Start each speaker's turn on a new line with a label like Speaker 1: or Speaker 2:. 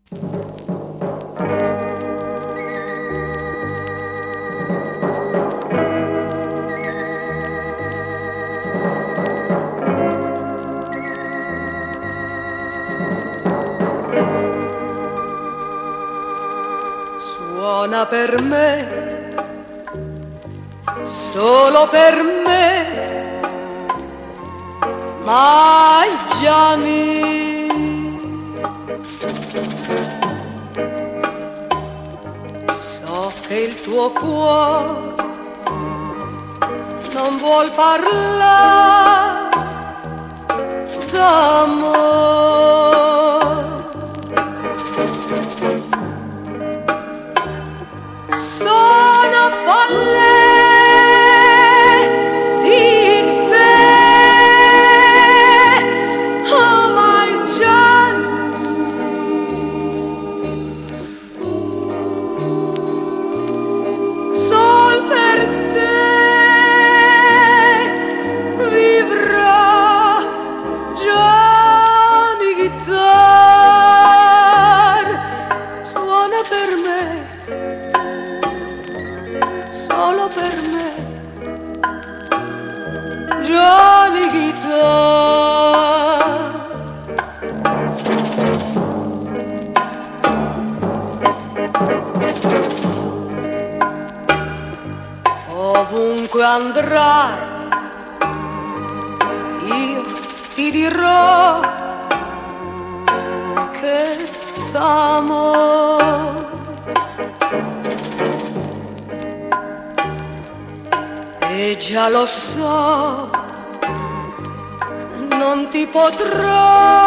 Speaker 1: Suona per me, solo per me, Gianni. So che il tuo cuore non vuol parlare d'amore. Sono folle di te, oh Margiani. Sol per te vivrà Gianni Guitar. Suona per me, solo per me, Gianni Guitar. Ovunque andrai, io ti dirò che t'amo. E già lo so, non ti potrò